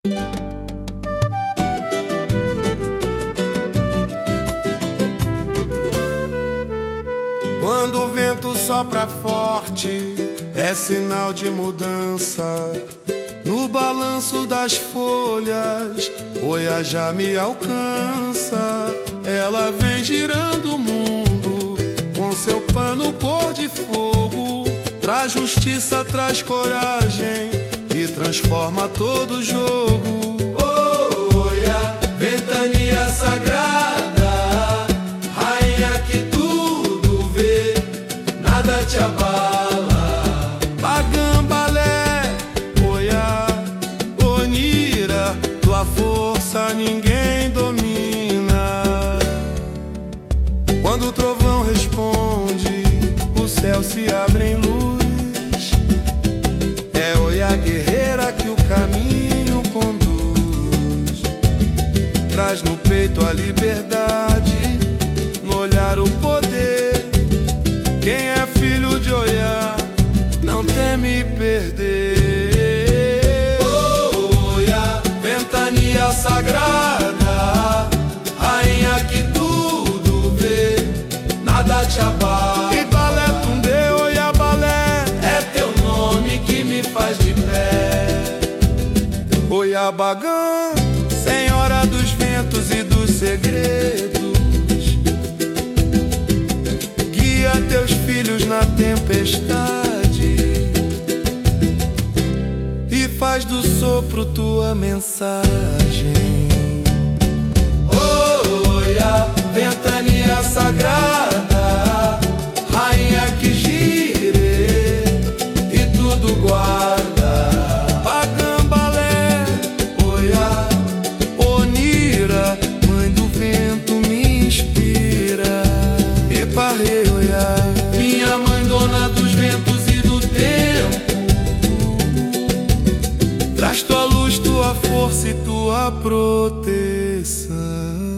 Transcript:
Quando o vento sopra forte, é sinal de mudança. No balanço das folhas, Oiá já me alcança. Ela vem girando o mundo com seu pano cor de fogo. Traz justiça, traz coragem e transforma todo o jogo. Oh, Oiá, ventania sagrada, rainha que tudo vê, nada te abala. Bagambalé, Oiá, Onira, tua força ninguém domina. Quando o trovão responde, o céu se abre em luz. É Oiá guerreira que o caminho conduz. Traz no peito a liberdade, no olhar o poder. Quem é filho de Oiá não teme perder. Oh, Oiá, ventania sagrada, rainha que tudo vê, nada te abala. Ibalé Tundê, Oiá balé, é teu nome que me faz de pé. Oiá Bagã, senhora dos ventos e dos segredos, guia teus filhos na tempestade e faz do sopro tua mensagem. Oh, Oiá, ventania sagrada, rainha que gire e tudo guarda. Bagambalé, Oiá, Onira, mãe do vento me inspira. Eparrê, Oiá, minha mãe dona dos ventos e do tempo, traz tua luz, tua força e tua proteção.